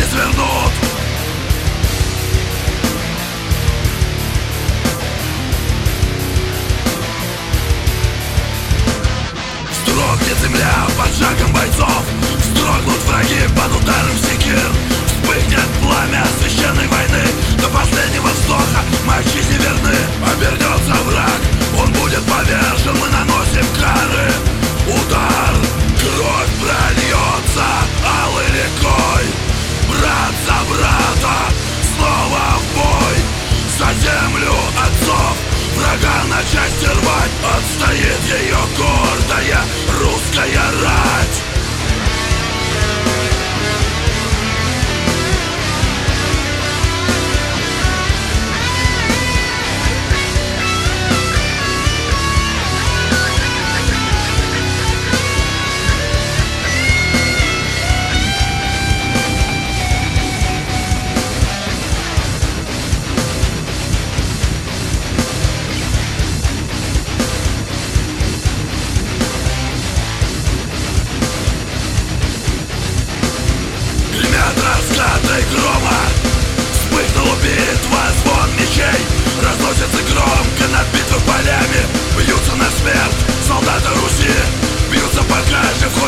свернут. Вздрогнет земля под шагом бойцов, вздрогнут враги под ударом секир. Вспыхнет пламя священной войны, до последнего вздоха мы отчизне верны. Обернется враг, он будет повержен, мы наносим кары. Удар, кровь прольется алой рекой. Брат за брата, снова в бой. За землю отцов, врага на части рвать. Отстоит ее гордая русская рать. Раскаты грома, вспыхнула битва, звон мечей. Разносится громко над битвой полями. Бьются на смерть солдаты Руси, бьются по каждой